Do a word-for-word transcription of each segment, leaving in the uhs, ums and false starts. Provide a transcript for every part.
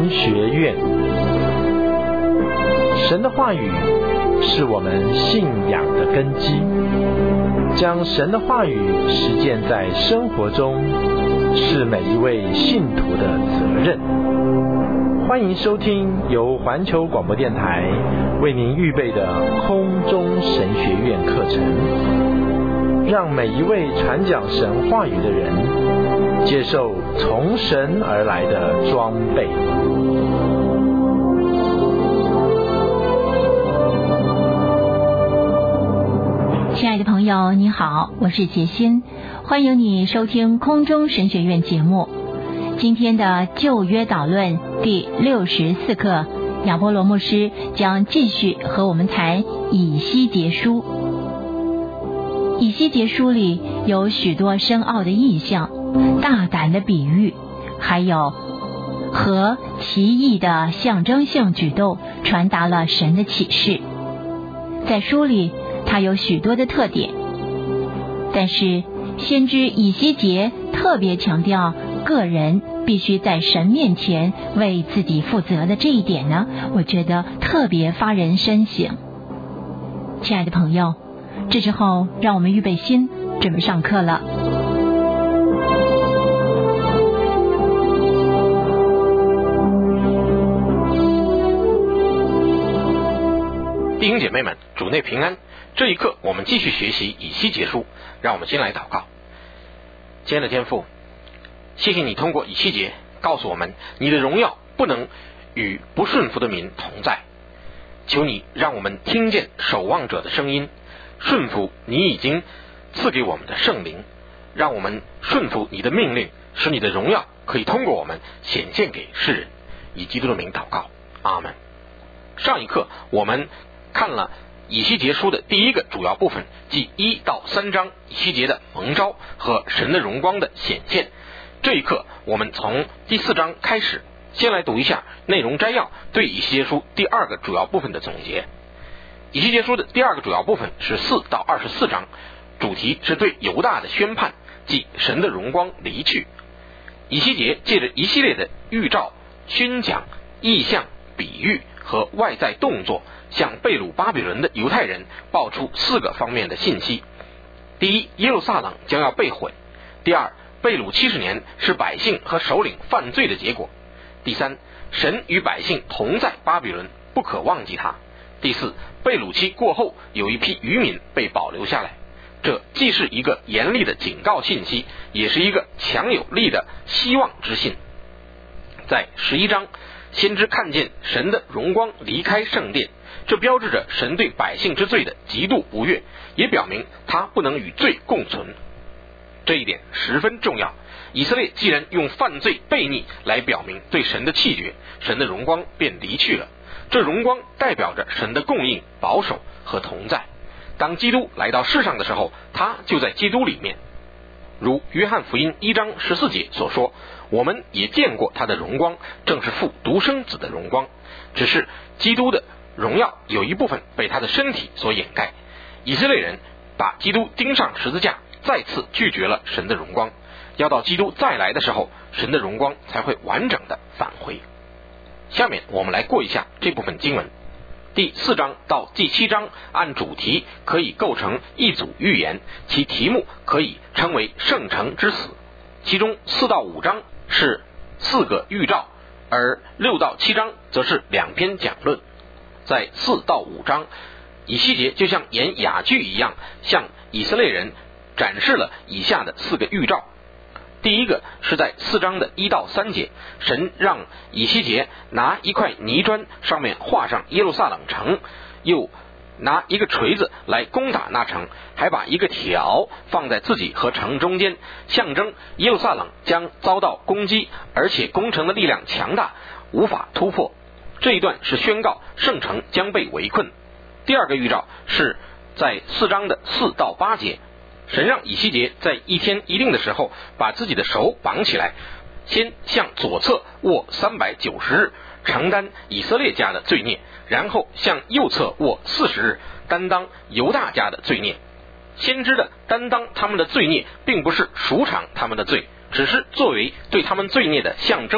神学院。神的话语是我们信仰的根基，将神的话语实践在生活中，是每一位信徒的责任。欢迎收听由环球广播电台为您预备的空中神学院课程，让每一位传讲神话语的人接受从神而来的装备。 亲爱的朋友，你好，我是杰心，欢迎你收听空中神学院节目。今天的旧约导论第六十四课，亚波罗牧师将继续和我们谈以西结书。以西结书里有许多深奥的意象、大胆的比喻，还有和奇异的象征性举动，传达了神的启示。在书里它有许多的特点，但是先知以西结特别强调个人必须在神面前为自己负责的这一点呢，我觉得特别发人深省。亲爱的朋友，这时候让我们预备心，准备上课了。 弟兄姐妹们，主内平安。这一课我们继续学习以西结书，让我们先来祷告。亲爱的天父，谢谢你通过以西结告诉我们，你的荣耀不能与不顺服的民同在。求你让我们听见守望者的声音，顺服你已经赐给我们的圣灵，让我们顺服你的命令，使你的荣耀可以通过我们显现给世人。以基督的名祷告，阿们。上一课我们看了以西结书的第一个主要部分，即一到三章以西结的蒙召和神的荣光的显现。这一课我们从第四章开始，先来读一下内容摘要对以西结书第二个主要部分的总结。以西结书的第二个主要部分是四到二十四章，主题是对犹大的宣判，即神的荣光离去。以西结借着一系列的预兆、宣讲、意象、比喻和外在动作，向被掳巴比伦的犹太人报出四个方面的信息。第一，耶路撒冷将要被毁；第二，被掳七十年是百姓和首领犯罪的结果；第三，神与百姓同在巴比伦，不可忘记他；第四，被掳期过后有一批渔民被保留下来。这既是一个严厉的警告信息，也是一个强有力的希望之信。在十一章，先知看见神的荣光离开圣殿，这标志着神对百姓之罪的极度不悦，也表明他不能与罪共存。这一点十分重要。以色列既然用犯罪悖逆来表明对神的弃绝，神的荣光便离去了。这荣光代表着神的供应、保守和同在。当基督来到世上的时候，他就在基督里面。如约翰福音一章十四节所说，我们也见过他的荣光，正是父独生子的荣光。只是基督的荣耀有一部分被他的身体所掩盖。以色列人把基督钉上十字架，再次拒绝了神的荣光。要到基督再来的时候，神的荣光才会完整的返回。下面我们来过一下这部分经文。第四章到第七章按主题可以构成一组预言，其题目可以称为圣城之死。其中四到五章是四个预兆，而六到七章则是两篇讲论。在四到五章，以西结就像演哑剧一样，向以色列人展示了以下的四个预兆。第一个是在四章的一到三节，神让以西结拿一块泥砖，上面画上耶路撒冷城，又拿一个锤子来攻打那城，还把一个条放在自己和城中间，象征耶路撒冷将遭到攻击，而且攻城的力量强大，无法突破。这一段是宣告圣城将被围困。第二个预兆是在四章的四到八节，神让以西结在一天一定的时候把自己的手绑起来，先向左侧握三百九十日，承担以色列家的罪孽，然后向右侧握四十日，担当犹大家的罪孽。先知的担当他们的罪孽，并不是赎偿他们的罪，只是作为对他们罪孽的象征，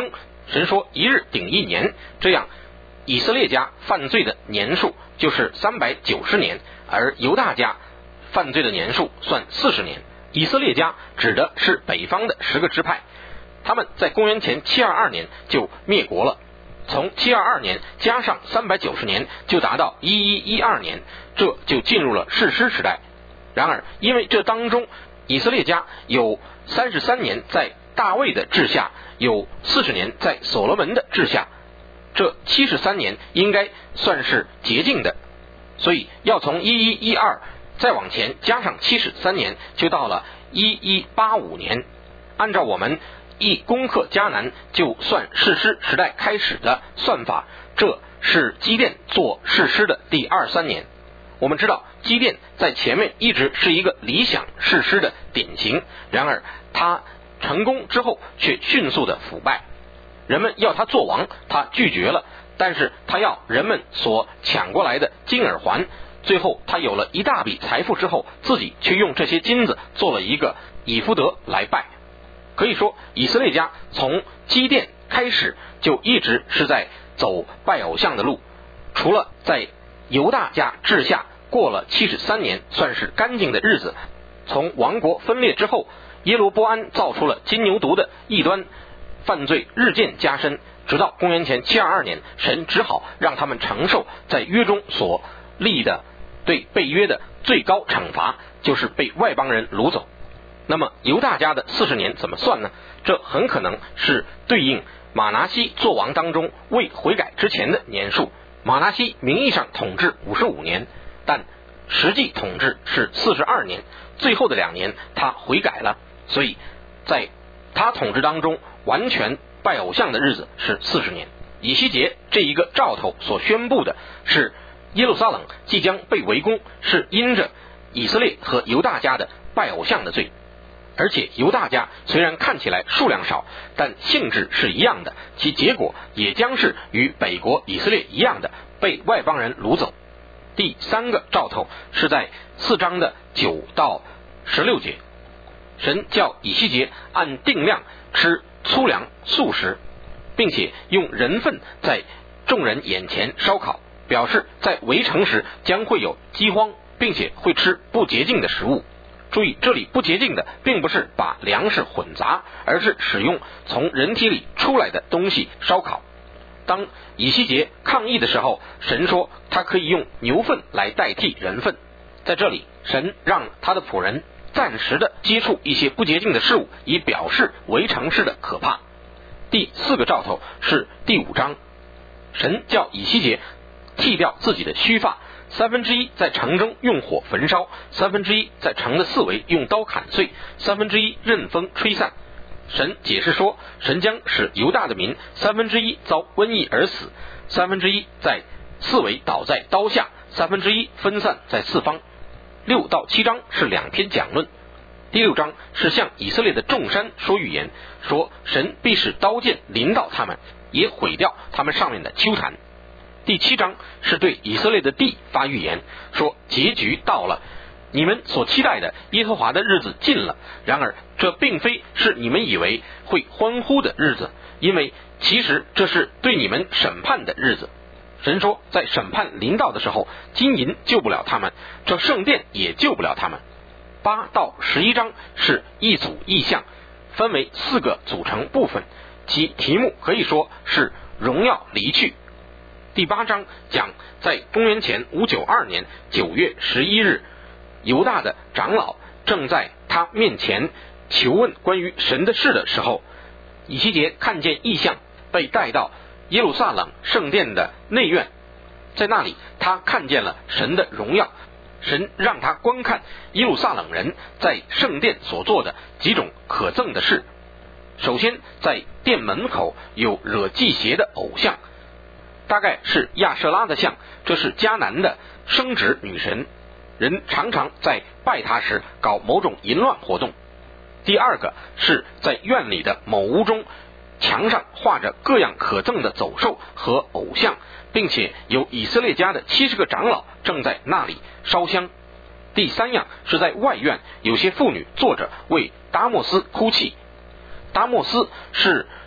神说一日顶一年，这样以色列家犯罪的年数就是三百九十年，而犹大家犯罪的年数算四十年。以色列家指的是北方的十个支派，他们在公元前七二二年就灭国了，从七二二年加上三百九十年就达到一一一二年，这就进入了士师时代。然而因为这当中以色列家有三十三年在大卫的治下，有四十年在所罗门的治下，这七十三年应该算是洁净的，所以要从一一一二再往前加上七十三年，就到了一一八五年。按照我们一攻克迦南就算士师时代开始的算法，这是基甸做士师的第二三年。我们知道基甸在前面一直是一个理想士师的典型，然而他成功之后却迅速的腐败，人们要他做王，他拒绝了，但是他要人们所抢过来的金耳环，最后他有了一大笔财富之后，自己却用这些金子做了一个以弗得来拜。可以说以色列家从基甸开始就一直是在走拜偶像的路，除了在犹大家治下过了七十三年算是干净的日子，从王国分裂之后，耶罗波安造出了金牛犊的异端，犯罪日渐加深，直到公元前七二二年，神只好让他们承受在约中所立的对被约的最高惩罚，就是被外邦人掳走。那么犹大家的四十年怎么算呢？这很可能是对应马拿西作王当中未悔改之前的年数。马拿西名义上统治五十五年，但实际统治是四十二年，最后的两年他悔改了，所以在他统治当中完全拜偶像的日子是四十年。以西结这一个兆头所宣布的是耶路撒冷即将被围攻，是因着以色列和犹大家的拜偶像的罪。而且犹大家虽然看起来数量少，但性质是一样的，其结果也将是与北国以色列一样的被外邦人掳走。第三个兆头是在四章的九到十六节，神叫以西结按定量吃粗粮素食，并且用人粪在众人眼前烧烤，表示在围城时将会有饥荒，并且会吃不洁净的食物。注意，这里不洁净的并不是把粮食混杂，而是使用从人体里出来的东西烧烤。当以西结抗议的时候，神说他可以用牛粪来代替人粪。在这里，神让他的仆人暂时的接触一些不洁净的事物，以表示围城式的可怕。第四个兆头是第五章，神叫以西结剃掉自己的须发，三分之一在城中用火焚烧，三分之一在城的四围用刀砍碎，三分之一任风吹散。神解释说，神将使犹大的民三分之一遭瘟疫而死，三分之一在四围倒在刀下，三分之一分散在四方。六到七章是两篇讲论，第六章是向以色列的众山说预言，说神必使刀剑临到他们，也毁掉他们上面的丘坛。第七章是对以色列的地发预言，说结局到了，你们所期待的耶和华的日子近了。然而这并非是你们以为会欢呼的日子，因为其实这是对你们审判的日子。神说在审判临到的时候，金银救不了他们，这圣殿也救不了他们。八到十一章是一组意象，分为四个组成部分，其题目可以说是荣耀离去。第八章讲在公元前五九二年九月十一日，犹大的长老正在他面前求问关于神的事的时候，以西结看见异象，被带到耶路撒冷圣殿的内院，在那里他看见了神的荣耀。神让他观看耶路撒冷人在圣殿所做的几种可憎的事。首先在殿门口有惹祭邪的偶像，大概是亚舍拉的像，这是迦南的生殖女神，人常常在拜她时搞某种淫乱活动。第二个是在院里的某屋中，墙上画着各样可憎的走兽和偶像，并且有以色列家的七十个长老正在那里烧香。第三样是在外院，有些妇女坐着为达摩斯哭泣。达摩斯是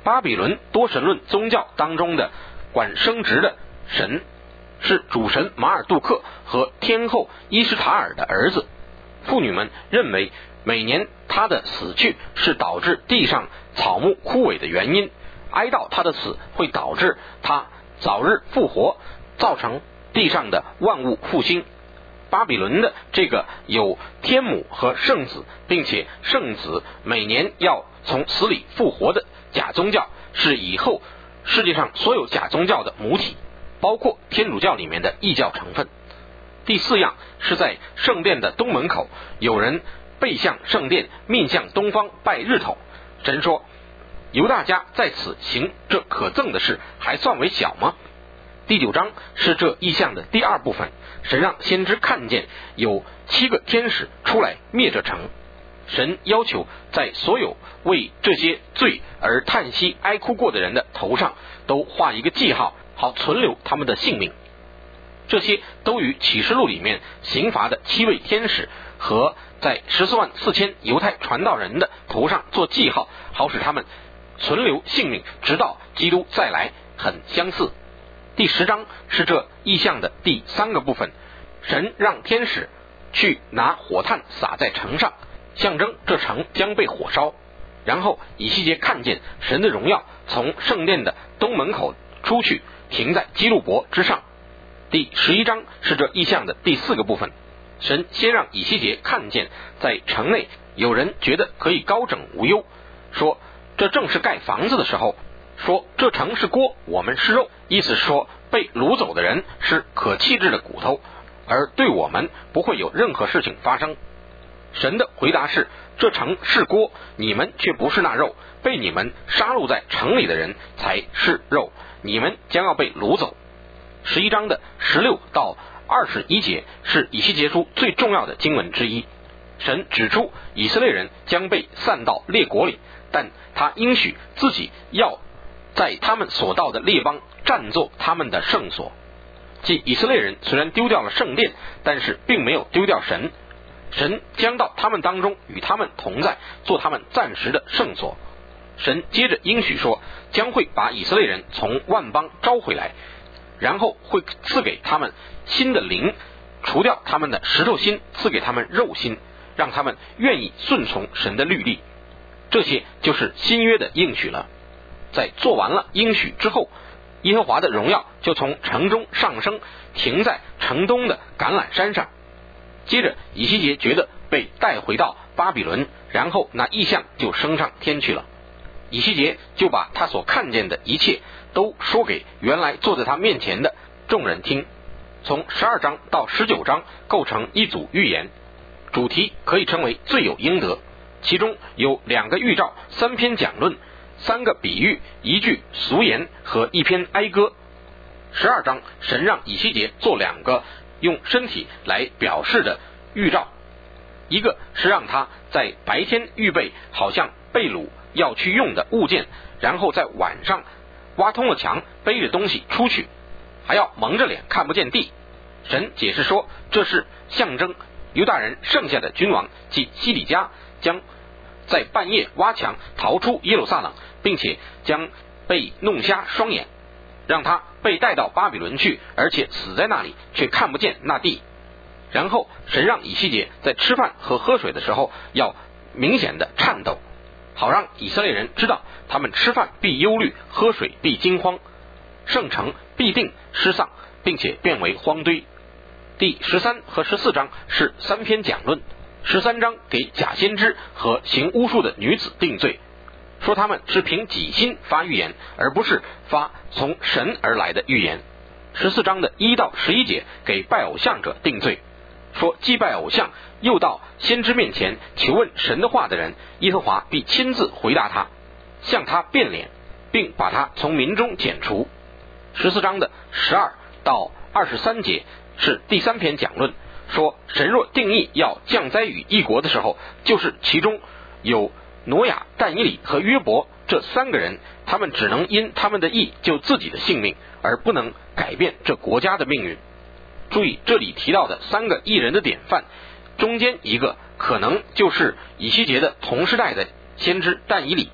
巴比伦多神论宗教当中的管生殖的神是主神马尔杜克和天后伊什塔尔的儿子。妇女们认为每年他的死去是导致地上草木枯萎的原因，哀悼他的死会导致他早日复活，造成地上的万物复兴。巴比伦的这个有天母和圣子，并且圣子每年要从死里复活的假宗教，是以后世界上所有假宗教的母体，包括天主教里面的异教成分。第四样是在圣殿的东门口，有人背向圣殿，面向东方拜日头。神说，犹大家在此行这可憎的事，还算为小吗？第九章是这异象的第二部分，神让先知看见有七个天使出来灭这城。神要求在所有为这些罪而叹息哀哭过的人的头上都画一个记号，好存留他们的性命。这些都与启示录里面刑罚的七位天使和在十四万四千犹太传道人的头上做记号，好使他们存留性命，直到基督再来，很相似。第十章是这异象的第三个部分，神让天使去拿火炭撒在城上，象征这城将被火烧。然后以西结看见神的荣耀从圣殿的东门口出去，停在基路伯之上。第十一章是这异象的第四个部分，神先让以西结看见在城内有人觉得可以高枕无忧，说这正是盖房子的时候，说这城是锅，我们是肉，意思是说被掳走的人是可弃置的骨头，而对我们不会有任何事情发生。神的回答是，这城是锅，你们却不是那肉，被你们杀戮在城里的人才是肉，你们将要被掳走。十一章的十六到二十一节是以西结书最重要的经文之一。神指出以色列人将被散到列国里，但他应许自己要在他们所到的列邦占作他们的圣所。即以色列人虽然丢掉了圣殿，但是并没有丢掉神，神将到他们当中与他们同在，做他们暂时的圣所。神接着应许说，将会把以色列人从万邦招回来，然后会赐给他们新的灵，除掉他们的石头心，赐给他们肉心，让他们愿意顺从神的律例。这些就是新约的应许了。在做完了应许之后，耶和华的荣耀就从城中上升，停在城东的橄榄山上。接着以西结觉得被带回到巴比伦，然后那异象就升上天去了。以西结就把他所看见的一切都说给原来坐在他面前的众人听。从十二章到十九章构成一组预言，主题可以称为罪有应得，其中有两个预兆，三篇讲论，三个比喻，一句俗言和一篇哀歌。十二章神让以西结做两个用身体来表示的预兆，一个是让他在白天预备好像被掳要去用的物件，然后在晚上挖通了墙，背着东西出去，还要蒙着脸看不见地。神解释说，这是象征犹大人剩下的君王即西底家将在半夜挖墙逃出耶路撒冷，并且将被弄瞎双眼，让他被带到巴比伦去，而且死在那里，却看不见那地。然后神让以西结在吃饭和喝水的时候要明显的颤抖，好让以色列人知道他们吃饭必忧虑，喝水必惊慌，圣城必定失丧，并且变为荒堆。第十三和十四章是三篇讲论。十三章给假先知和行巫术的女子定罪，说他们是凭己心发预言，而不是发从神而来的预言。十四章的一到十一节给拜偶像者定罪，说祭拜偶像又到先知面前求问神的话的人，耶和华必亲自回答他，向他变脸，并把他从民中剪除。十四章的十二到二十三节是第三篇讲论，说神若定义要降灾于一国的时候，就是其中有挪亚、但以理和约伯这三个人，他们只能因他们的义救自己的性命，而不能改变这国家的命运。注意这里提到的三个义人的典范，中间一个可能就是以西结的同时代的先知但以理，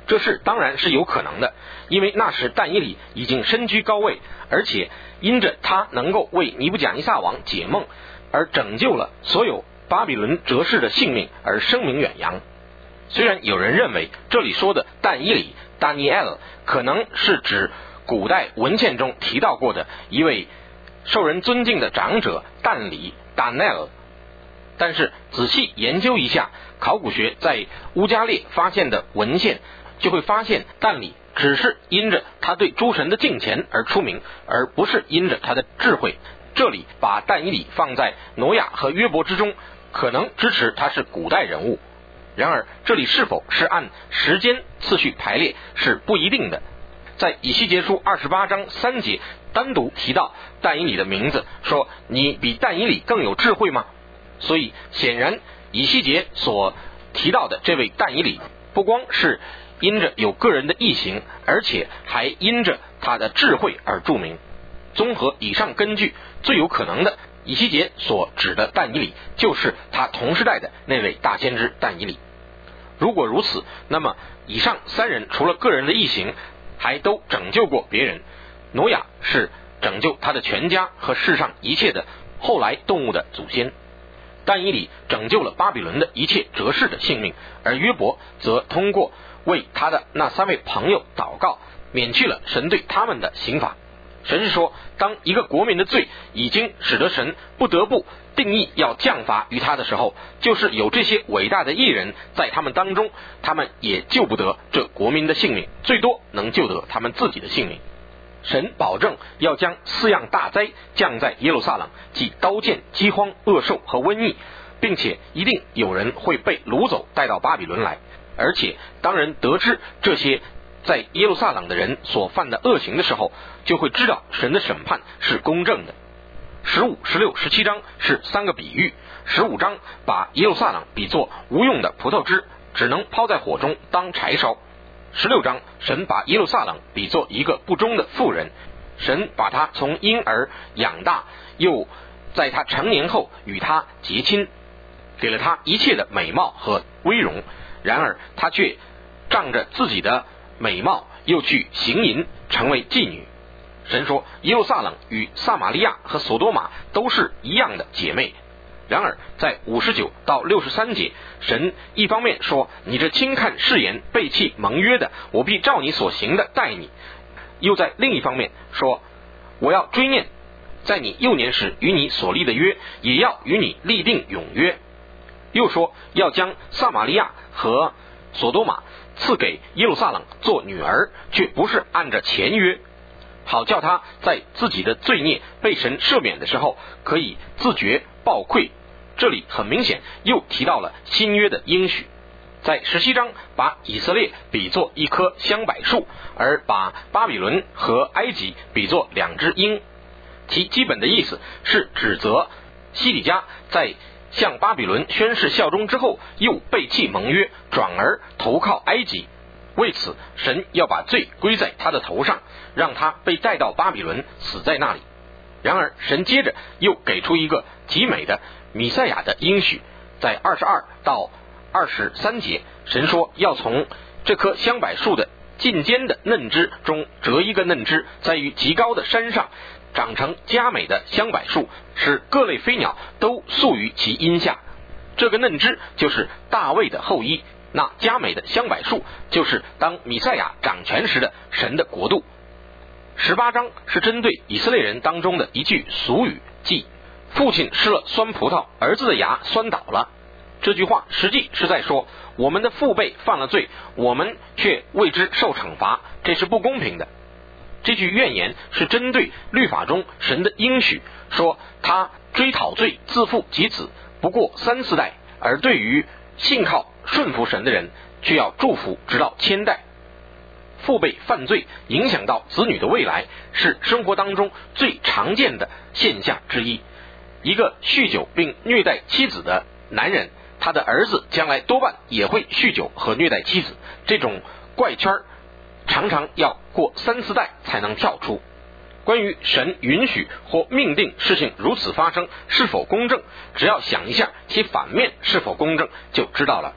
这事当然是有可能的，因为那时但以理已经身居高位，而且因着他能够为尼布甲尼撒王解梦，而拯救了所有巴比伦哲士的性命而声名远扬。虽然有人认为这里说的但以理 Daniel 可能是指古代文献中提到过的一位受人尊敬的长者但理 Daniel， 但是仔细研究一下考古学在乌加列发现的文献，就会发现但理只是因着他对诸神的敬虔而出名，而不是因着他的智慧。这里把但以理放在挪亚和约伯之中，可能支持他是古代人物。然而这里是否是按时间次序排列是不一定的。在以西结书二十八章三节单独提到但以理的名字，说你比但以理更有智慧吗？所以显然以西结所提到的这位但以理不光是因着有个人的异行，而且还因着他的智慧而著名。综合以上根据，最有可能的以西结所指的但以理就是他同时代的那位大先知但以理。如果如此，那么以上三人除了个人的异行，还都拯救过别人。挪亚是拯救他的全家和世上一切的后来动物的祖先，但以理拯救了巴比伦的一切哲士的性命，而约伯则通过为他的那三位朋友祷告，免去了神对他们的刑罚。神是说，当一个国民的罪已经使得神不得不定义要降罚于他的时候，就是有这些伟大的义人在他们当中，他们也救不得这国民的性命，最多能救得他们自己的性命。神保证要将四样大灾降在耶路撒冷，即刀剑、饥荒、恶兽和瘟疫，并且一定有人会被掳走带到巴比伦来。而且当人得知这些在耶路撒冷的人所犯的恶行的时候，就会知道神的审判是公正的。十五、十六、十七章是三个比喻。十五章把耶路撒冷比作无用的葡萄枝，只能抛在火中当柴烧。十六章神把耶路撒冷比作一个不忠的妇人，神把他从婴儿养大，又在他成年后与他结亲，给了他一切的美貌和威荣，然而他却仗着自己的美貌又去行淫，成为妓女。神说耶路撒冷与撒玛利亚和索多玛都是一样的姐妹。然而在五十九到六十三节，神一方面说，你这轻看誓言背弃盟约的，我必照你所行的待你，又在另一方面说，我要追念在你幼年时与你所立的约，也要与你立定永约。又说要将撒玛利亚和索多玛赐给耶路撒冷做女儿，却不是按着前约，好叫他在自己的罪孽被神赦免的时候可以自觉报愧。这里很明显又提到了新约的应许。在十七章把以色列比作一棵香柏树，而把巴比伦和埃及比作两只鹰，其基本的意思是指责西底家在向巴比伦宣誓效忠之后，又背弃盟约，转而投靠埃及。为此神要把罪归在他的头上，让他被带到巴比伦，死在那里。然而神接着又给出一个极美的弥赛亚的应许，在二十二到二十三节，神说要从这棵香柏树的近尖的嫩枝中折一个嫩枝，在于极高的山上长成佳美的香柏树，使各类飞鸟都宿于其荫下。这个嫩枝就是大卫的后裔，那佳美的香柏树就是当弥赛亚掌权时的神的国度。十八章是针对以色列人当中的一句俗语，即父亲吃了酸葡萄，儿子的牙酸倒了。这句话实际是在说，我们的父辈犯了罪，我们却为之受惩罚，这是不公平的。这句怨言是针对律法中神的应许，说他追讨罪自父及子不过三四代，而对于信靠顺服神的人却要祝福直到千代。父辈犯罪影响到子女的未来，是生活当中最常见的现象之一。一个酗酒并虐待妻子的男人，他的儿子将来多半也会酗酒和虐待妻子，这种怪圈常常要过三四代才能跳出。关于神允许或命定事情如此发生是否公正，只要想一下其反面是否公正就知道了。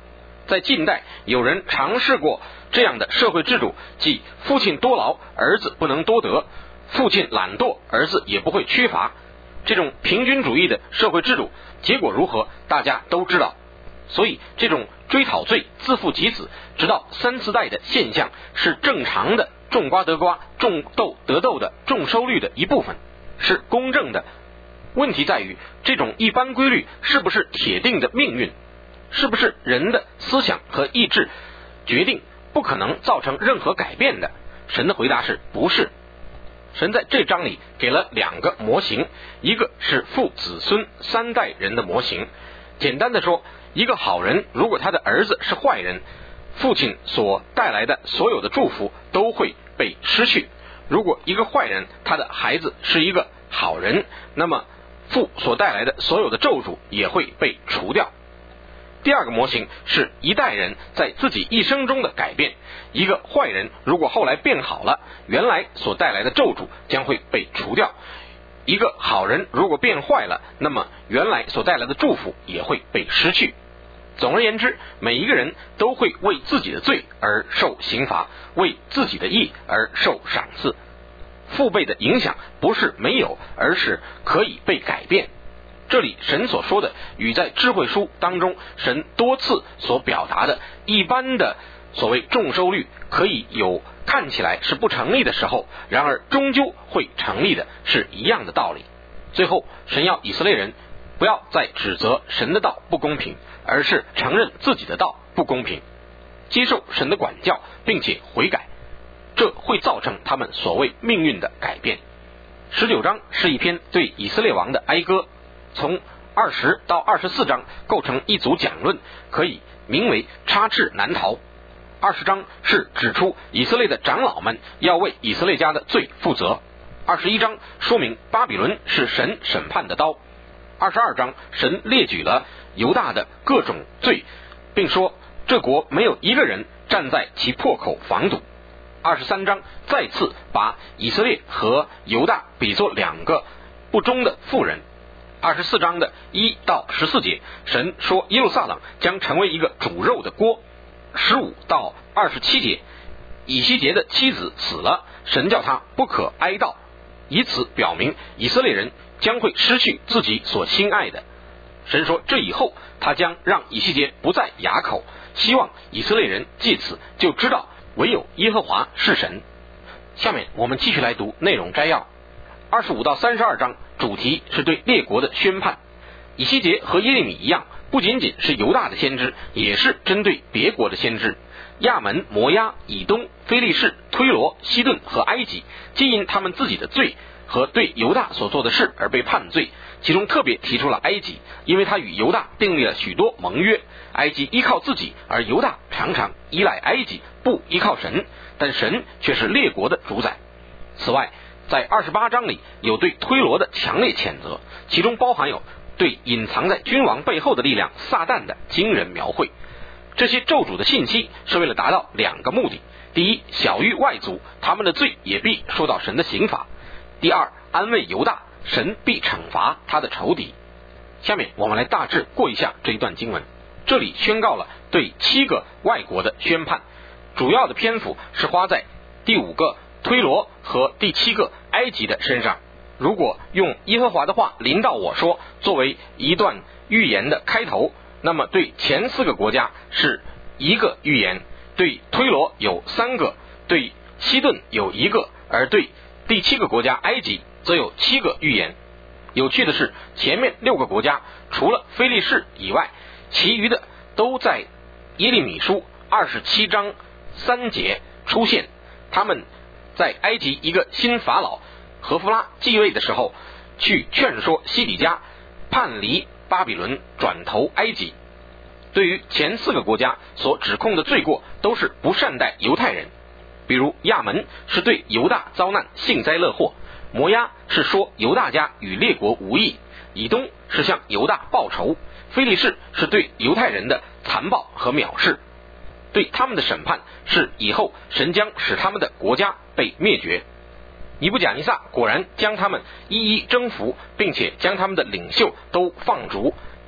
在近代有人尝试过这样的社会制度，即父亲多劳，儿子不能多得；父亲懒惰，儿子也不会缺乏。这种平均主义的社会制度结果如何，大家都知道。所以这种追讨罪、自负及子，直到三四代的现象，是正常的种瓜得瓜、种豆得豆的种收率的一部分，是公正的。问题在于，这种一般规律是不是铁定的命运？是不是人的思想和意志决定，不可能造成任何改变的？神的回答是不是。神在这章里给了两个模型，一个是父子孙三代人的模型。简单的说，一个好人如果他的儿子是坏人，父亲所带来的所有的祝福都会被失去；如果一个坏人他的孩子是一个好人，那么父所带来的所有的咒诅也会被除掉。第二个模型是一代人在自己一生中的改变，一个坏人如果后来变好了，原来所带来的咒诅将会被除掉；一个好人如果变坏了，那么原来所带来的祝福也会被失去。总而言之，每一个人都会为自己的罪而受刑罚，为自己的义而受赏赐。父辈的影响不是没有，而是可以被改变。这里神所说的，与在智慧书当中神多次所表达的一般的所谓种收率可以有看起来是不成立的时候，然而终究会成立的，是一样的道理。最后，神要以色列人不要再指责神的道不公平，而是承认自己的道不公平，接受神的管教，并且悔改，这会造成他们所谓命运的改变。十九章是一篇对以色列王的哀歌，从二十到二十四章构成一组讲论，可以名为插翅难逃。二十章是指出以色列的长老们要为以色列家的罪负责。二十一章说明巴比伦是神审判的刀。二十二章神列举了犹大的各种罪，并说这国没有一个人站在其破口防堵。二十三章再次把以色列和犹大比作两个不忠的妇人。二十四章的一到十四节，神说耶路撒冷将成为一个煮肉的锅。十五到二十七节，以西结的妻子死了，神叫他不可哀悼，以此表明以色列人将会失去自己所心爱的。神说这以后他将让以西结不再哑口，希望以色列人借此就知道唯有耶和华是神。下面我们继续来读内容摘要。二十五到三十二章主题是对列国的宣判。以西结和耶利米一样，不仅仅是犹大的先知，也是针对别国的先知。亚门、摩押、以东、非利士、推罗、西顿和埃及，皆因他们自己的罪和对犹大所做的事而被判罪。其中特别提出了埃及，因为他与犹大订立了许多盟约。埃及依靠自己，而犹大常常依赖埃及，不依靠神，但神却是列国的主宰。此外，在二十八章里有对推罗的强烈谴责，其中包含有对隐藏在君王背后的力量撒旦的惊人描绘。这些咒诅的信息是为了达到两个目的：第一，小于外族，他们的罪也必受到神的刑罚；第二，安慰犹大，神必惩罚他的仇敌。下面我们来大致过一下这一段经文。这里宣告了对七个外国的宣判，主要的篇幅是花在第五个推罗和第七个埃及的身上。如果用耶和华的话临到我说作为一段预言的开头，那么对前四个国家是一个预言，对推罗有三个，对西顿有一个，而对第七个国家埃及则有七个预言。有趣的是，前面六个国家除了非利士以外，其余的都在耶利米书二十七章三节出现。他们在埃及一个新法老何弗拉继位的时候，去劝说西底家叛离巴比伦，转投埃及。对于前四个国家所指控的罪过，都是不善待犹太人。比如亚门是对犹大遭难幸灾乐祸，摩押是说犹大家与列国无异，以东是向犹大报仇，非利士是对犹太人的残暴和藐视。对他们的审判是以后神将使他们的国家被灭绝。尼布甲尼撒果然将他们一一征服，并且将他们的领袖都放逐。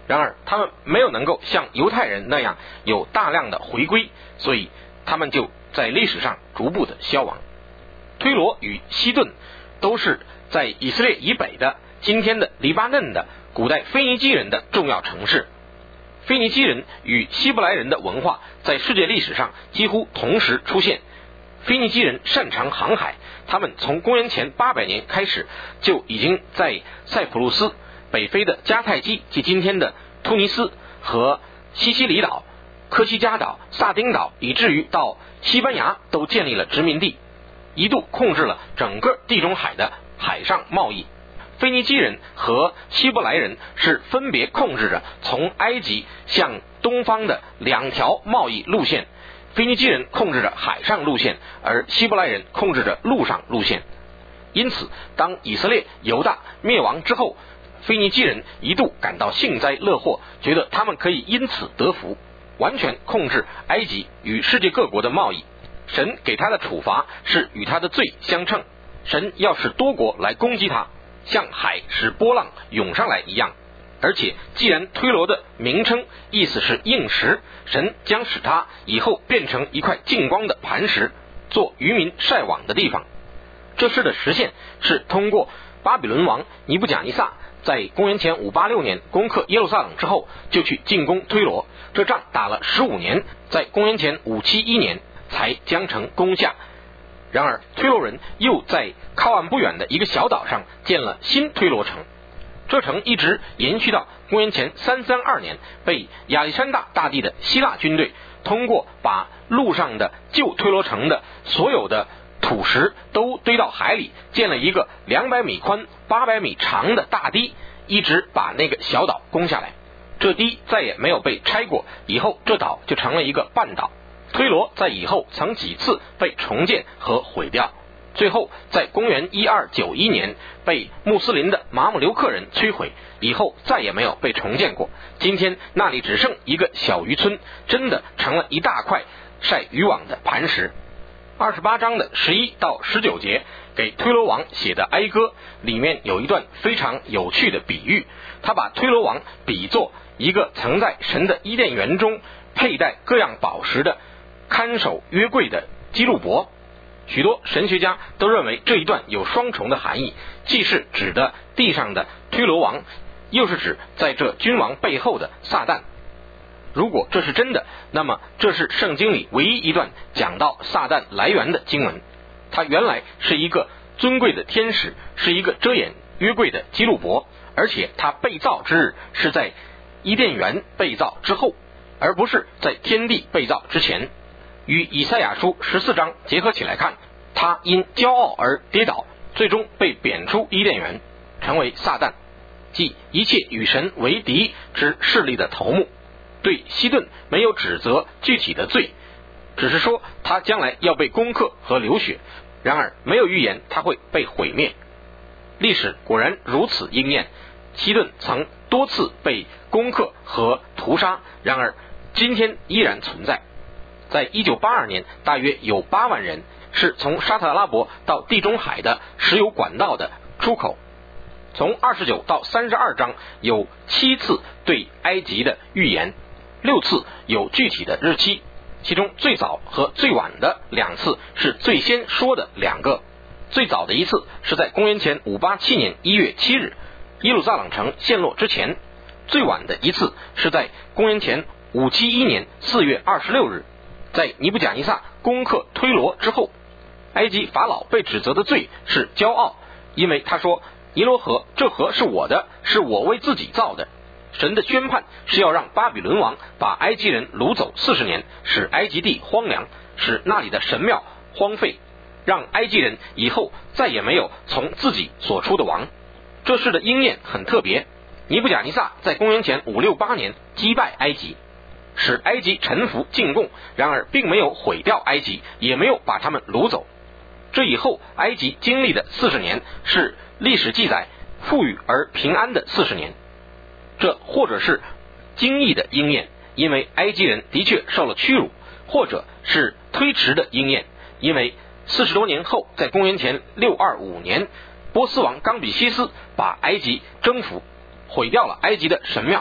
然而他们没有能够像犹太人那样有大量的回归，所以他们就在历史上逐步的消亡。推罗与西顿都是在以色列以北的今天的黎巴嫩的古代腓尼基人的重要城市。腓尼基人与希伯来人的文化在世界历史上几乎同时出现。腓尼基人擅长航海，他们从公元前八百年开始就已经在塞浦路斯、北非的迦太基及今天的突尼斯和西西里岛、科西嘉岛、萨丁岛，以至于到西班牙都建立了殖民地，一度控制了整个地中海的海上贸易。腓尼基人和希伯来人是分别控制着从埃及向东方的两条贸易路线，腓尼基人控制着海上路线，而希伯来人控制着陆上路线。因此当以色列犹大灭亡之后，腓尼基人一度感到幸灾乐祸，觉得他们可以因此得福，完全控制埃及与世界各国的贸易。神给他的处罚是与他的罪相称，神要使多国来攻击他，像海使波浪涌上来一样。而且既然推罗的名称意思是硬石，神将使它以后变成一块净光的磐石，做渔民晒网的地方。这事的实现是通过巴比伦王尼布甲尼撒在公元前五八六年攻克耶路撒冷之后，就去进攻推罗，这仗打了十五年，在公元前五七一年才将城攻下。然而推罗人又在靠岸不远的一个小岛上建了新推罗城，这城一直延续到公元前三三二年，被亚历山大大帝的希腊军队通过把路上的旧推罗城的所有的土石都堆到海里，建了一个两百米宽八百米长的大堤，一直把那个小岛攻下来。这堤再也没有被拆过，以后这岛就成了一个半岛。推罗在以后曾几次被重建和毁掉，最后在公元一二九一年被穆斯林的马姆留克人摧毁，以后再也没有被重建过。今天那里只剩一个小渔村，真的成了一大块晒渔网的磐石。二十八章的十一到十九节给推罗王写的哀歌，里面有一段非常有趣的比喻，他把推罗王比作一个曾在神的伊甸园中佩戴各样宝石的看守约柜的基路伯。许多神学家都认为这一段有双重的含义，既是指的地上的推罗王，又是指在这君王背后的撒旦。如果这是真的，那么这是圣经里唯一一段讲到撒旦来源的经文。他原来是一个尊贵的天使，是一个遮掩约柜的基路伯，而且他被造之日是在伊甸园被造之后，而不是在天地被造之前。与以赛亚书十四章结合起来看，他因骄傲而跌倒，最终被贬出伊甸园，成为撒旦，即一切与神为敌之势力的头目。对西顿没有指责具体的罪，只是说他将来要被攻克和流血，然而没有预言他会被毁灭。历史果然如此应验，西顿曾多次被攻克和屠杀，然而今天依然存在。在一九八二年，大约有八万人是从沙特阿拉伯到地中海的石油管道的出口。从二十九到三十二章有七次对埃及的预言，六次有具体的日期，其中最早和最晚的两次是最先说的两个。最早的一次是在公元前五八七年一月七日，耶路撒冷城陷落之前；最晚的一次是在公元前五七一年四月二十六日，在尼布甲尼撒攻克推罗之后。埃及法老被指责的罪是骄傲，因为他说尼罗河，这河是我的，是我为自己造的。神的宣判是要让巴比伦王把埃及人掳走四十年，使埃及地荒凉，使那里的神庙荒废，让埃及人以后再也没有从自己所出的王。这事的应验很特别，尼布甲尼撒在公元前五六八年击败埃及，使埃及臣服进贡，然而并没有毁掉埃及，也没有把他们掳走。这以后埃及经历的四十年是历史记载富裕而平安的四十年，这或者是经义的应验，因为埃及人的确受了屈辱，或者是推迟的应验，因为四十多年后，在公元前六二五年，波斯王冈比西斯把埃及征服，毁掉了埃及的神庙。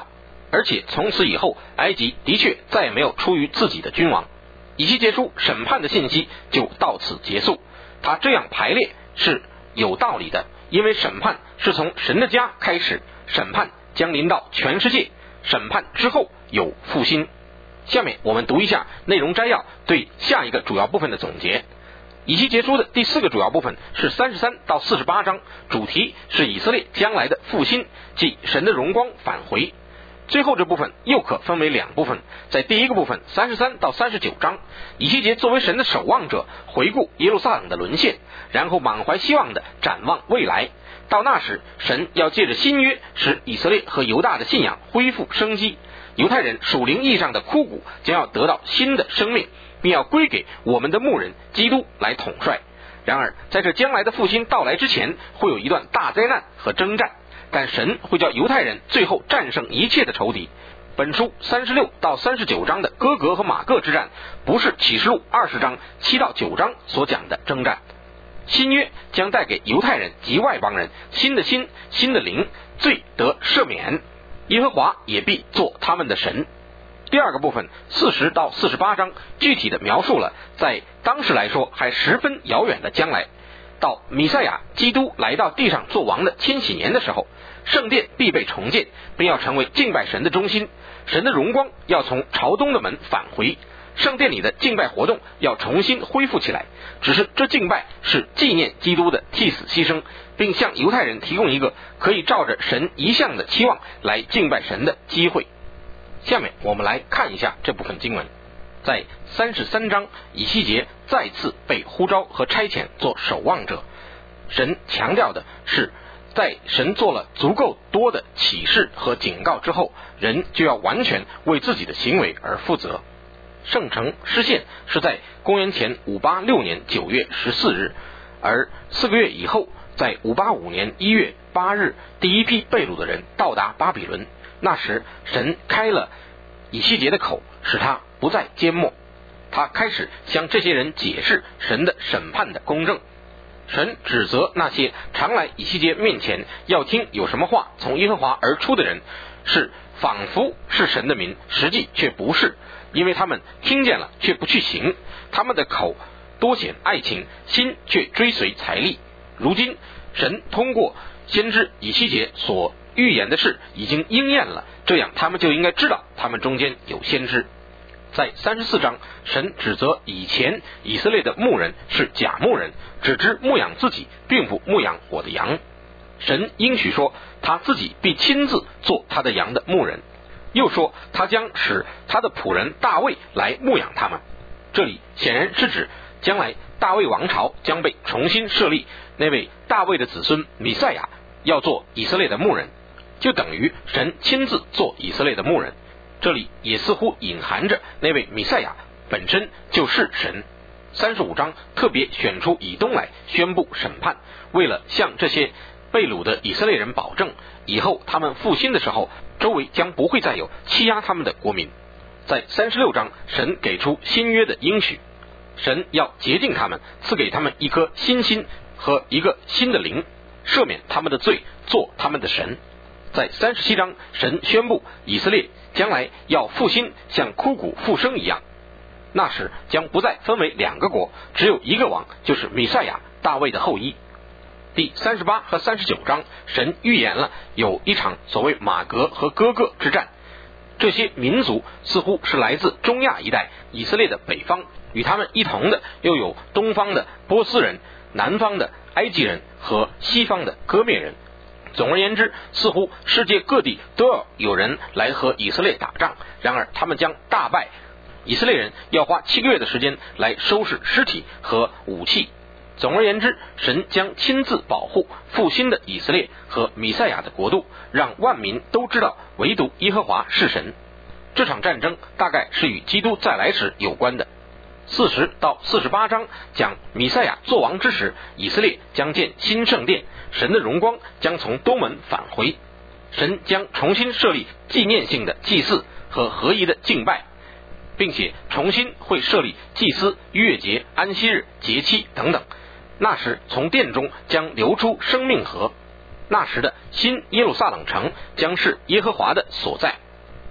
而且从此以后，埃及的确再也没有出于自己的君王。以西结书审判的信息就到此结束。他这样排列是有道理的，因为审判是从神的家开始，审判将临到全世界，审判之后有复兴。下面我们读一下内容摘要对下一个主要部分的总结。以西结书的第四个主要部分是三十三到四十八章，主题是以色列将来的复兴，即神的荣光返回。最后这部分又可分为两部分，在第一个部分三十三到三十九章，以西结作为神的守望者，回顾耶路撒冷的沦陷，然后满怀希望的展望未来。到那时，神要借着新约使以色列和犹大的信仰恢复生机，犹太人属灵意义上的枯骨将要得到新的生命，并要归给我们的牧人基督来统帅。然而在这将来的复兴到来之前，会有一段大灾难和征战，但神会叫犹太人最后战胜一切的仇敌。本书三十六到三十九章的哥格和马各之战，不是启示录二十章七到九章所讲的征战。新约将带给犹太人及外邦人新的心、新的灵，罪得赦免，耶和华也必做他们的神。第二个部分四十到四十八章具体的描述了在当时来说还十分遥远的将来，到弥赛亚基督来到地上做王的千禧年的时候，圣殿必被重建，并要成为敬拜神的中心，神的荣光要从朝东的门返回，圣殿里的敬拜活动要重新恢复起来。只是这敬拜是纪念基督的替死牺牲，并向犹太人提供一个可以照着神一向的期望来敬拜神的机会。下面我们来看一下这部分经文。在三十三章，以西结再次被呼召和差遣做守望者。神强调的是，在神做了足够多的启示和警告之后，人就要完全为自己的行为而负责。圣城失陷是在公元前五八六年九月十四日，而四个月以后，在五八五年一月八日，第一批被掳的人到达巴比伦。那时神开了以西结的口，使他不再缄默，他开始向这些人解释神的审判的公正。神指责那些常来以西结面前要听有什么话从耶和华而出的人，是仿佛是神的民，实际却不是，因为他们听见了却不去行，他们的口多显爱情，心却追随财力。如今神通过先知以西结所预言的事已经应验了，这样他们就应该知道他们中间有先知。在三十四章，神指责以前以色列的牧人是假牧人，只知牧养自己，并不牧养我的羊。神应许说他自己必亲自做他的羊的牧人，又说他将使他的仆人大卫来牧养他们。这里显然是指将来大卫王朝将被重新设立，那位大卫的子孙弥赛亚要做以色列的牧人，就等于神亲自做以色列的牧人。这里也似乎隐含着那位弥赛亚本身就是神。三十五章特别选出以东来宣布审判，为了向这些被掳的以色列人保证，以后他们复兴的时候，周围将不会再有欺压他们的国民。在三十六章，神给出新约的应许，神要洁净他们，赐给他们一颗新心和一个新的灵，赦免他们的罪，做他们的神。在三十七章，神宣布以色列将来要复兴，像枯骨复生一样。那时将不再分为两个国，只有一个王，就是弥赛亚，大卫的后裔。第三十八和三十九章，神预言了有一场所谓马革和哥各之战。这些民族似乎是来自中亚一带，以色列的北方，与他们一同的又有东方的波斯人、南方的埃及人和西方的哥灭人。总而言之，似乎世界各地都要有人来和以色列打仗，然而他们将大败。以色列人要花七个月的时间来收拾尸体和武器。总而言之，神将亲自保护复兴的以色列和弥赛亚的国度，让万民都知道唯独耶和华是神。这场战争大概是与基督再来时有关的。四十到四十八章讲弥赛亚作王之时，以色列将建新圣殿，神的荣光将从东门返回，神将重新设立纪念性的祭祀和合宜的敬拜，并且重新会设立祭司、月节、安息日、节期等等。那时从殿中将流出生命河，那时的新耶路撒冷城将是耶和华的所在。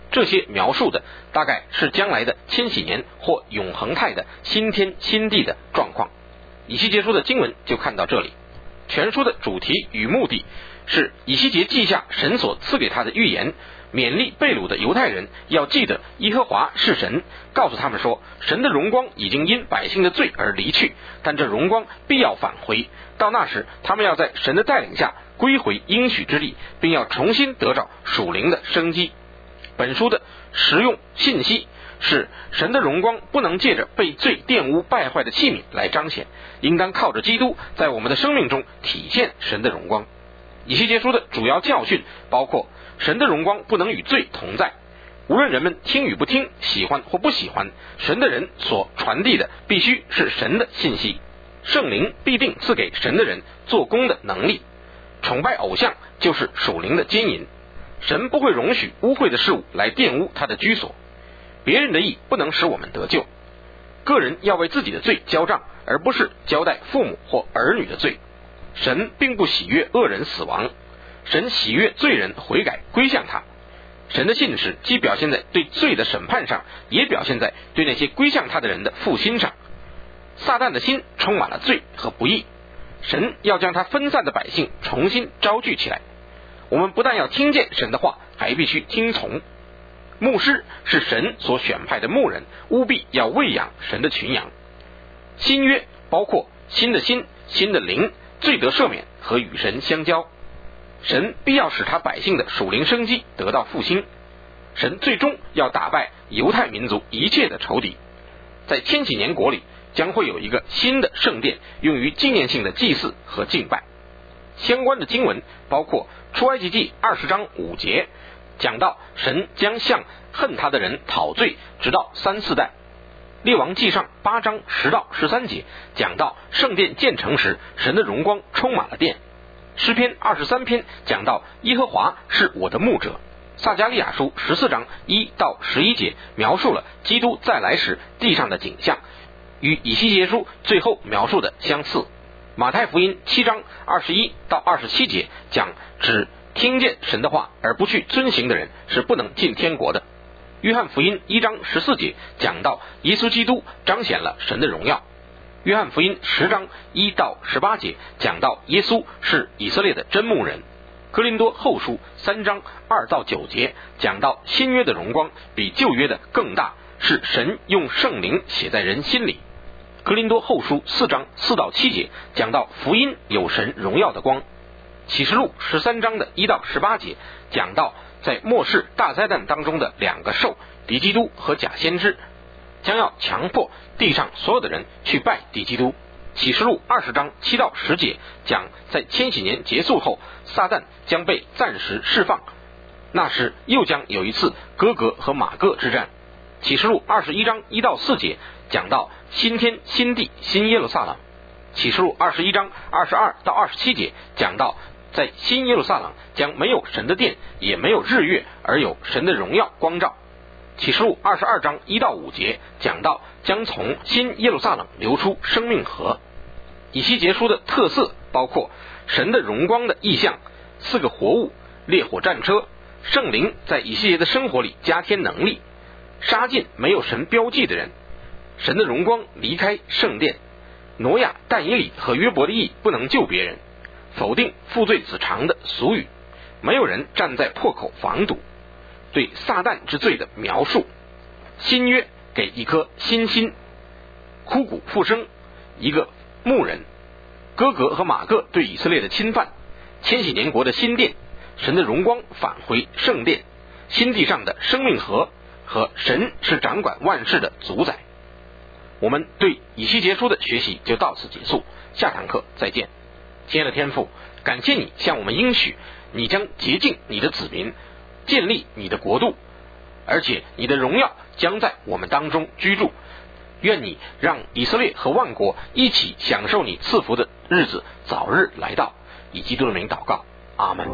这些描述的大概是将来的千禧年或永恒态的新天新地的状况。以西结书的经文就看到这里。全书的主题与目的是以西结记下神所赐给他的预言，勉励被掳的犹太人要记得耶和华是神，告诉他们说，神的荣光已经因百姓的罪而离去，但这荣光必要返回，到那时他们要在神的带领下归回应许之地，并要重新得着属灵的生机。本书的实用信息是神的荣光不能借着被罪玷污败坏的器皿来彰显，应当靠着基督在我们的生命中体现神的荣光。以西结书的主要教训包括神的荣光不能与罪同在，无论人们听与不听，喜欢或不喜欢，神的人所传递的必须是神的信息，圣灵必定赐给神的人做工的能力。崇拜偶像就是属灵的奸淫，神不会容许污秽的事物来玷污他的居所。别人的义不能使我们得救，个人要为自己的罪交账，而不是交代父母或儿女的罪。神并不喜悦恶人死亡，神喜悦罪人悔改归向他。神的信实既表现在对罪的审判上，也表现在对那些归向他的人的复兴上。撒旦的心充满了罪和不义，神要将他分散的百姓重新招聚起来。我们不但要听见神的话，还必须听从。牧师是神所选派的牧人，务必要喂养神的群羊。新约包括新的心、新的灵、罪得赦免和与神相交。神必要使他百姓的属灵生机得到复兴。神最终要打败犹太民族一切的仇敌。在千禧年国里将会有一个新的圣殿，用于纪念性的祭祀和敬拜。相关的经文包括出埃及记二十章五节，讲到神将向恨他的人讨罪，直到三四代。列王记上八章十到十三节，讲到圣殿建成时，神的荣光充满了殿。诗篇二十三篇讲到耶和华是我的牧者。撒迦利亚书十四章一到十一节描述了基督再来时地上的景象，与以西结书最后描述的相似。马太福音七章二十一到二十七节讲只听见神的话而不去遵行的人是不能进天国的。约翰福音一章十四节讲到耶稣基督彰显了神的荣耀。约翰福音十章一到十八节讲到耶稣是以色列的真牧人。哥林多后书三章二到九节讲到新约的荣光比旧约的更大，是神用圣灵写在人心里。哥林多后书四章四到七节讲到福音有神荣耀的光。启示录十三章的一到十八节讲到在末世大灾难当中的两个兽，敌基督和假先知，将要强迫地上所有的人去拜敌基督。启示录二十章七到十节讲在千禧年结束后，撒旦将被暂时释放，那时又将有一次哥格和马各之战。启示录二十一章一到四节讲到新天新地新耶路撒冷。启示录二十一章二十二到二十七节讲到在新耶路撒冷将没有神的殿，也没有日月，而有神的荣耀光照。启示录二十二章一到五节讲到将从新耶路撒冷流出生命河。以西结书的特色包括神的荣光的意象，四个活物，烈火战车，圣灵在以西结的生活里加添能力，杀尽没有神标记的人，神的荣光离开圣殿，挪亚、但以理和约伯的义不能救别人，否定负罪子偿的俗语，没有人站在破口防堵，对撒旦之罪的描述，新约给一颗新心，枯骨复生，一个牧人，哥格和马各对以色列的侵犯，千禧年国的新殿，神的荣光返回圣殿，新地上的生命河和神是掌管万事的主宰。我们对以西结书的学习就到此结束，下堂课再见。亲爱的天父，感谢你向我们应许，你将洁净你的子民，建立你的国度，而且你的荣耀将在我们当中居住。愿你让以色列和万国一起享受你赐福的日子早日来到，以基督的名祷告，阿们。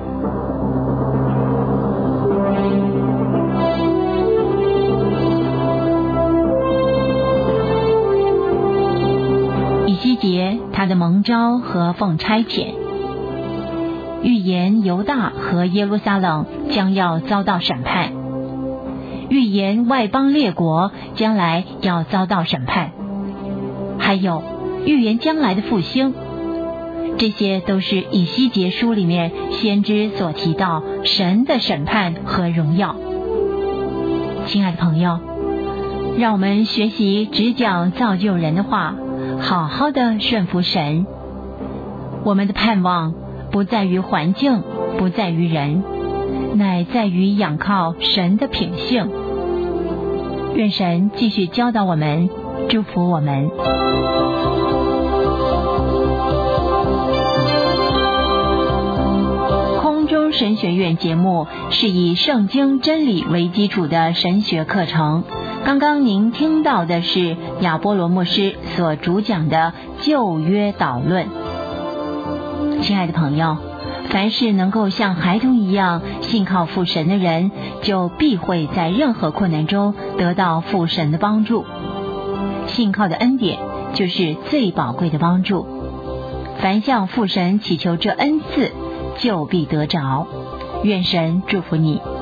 以西结他的蒙召和奉差遣，预言犹大和耶路撒冷将要遭到审判。 预言外邦列国将来要遭到审判，还有预言将来的复兴。这些都是以西结书里面先知所提到神的审判和荣耀。亲爱的朋友，让我们学习只讲造就人的话，好好的顺服神。我们的盼望不在于环境，不在于人，乃在于仰靠神的品性。愿神继续教导我们，祝福我们。空中神学院节目是以圣经真理为基础的神学课程。刚刚您听到的是亚波罗牧师所主讲的旧约导论。亲爱的朋友，凡是能够像孩童一样信靠父神的人，就必会在任何困难中得到父神的帮助。信靠的恩典就是最宝贵的帮助。凡向父神祈求这恩赐，就必得着。愿神祝福你。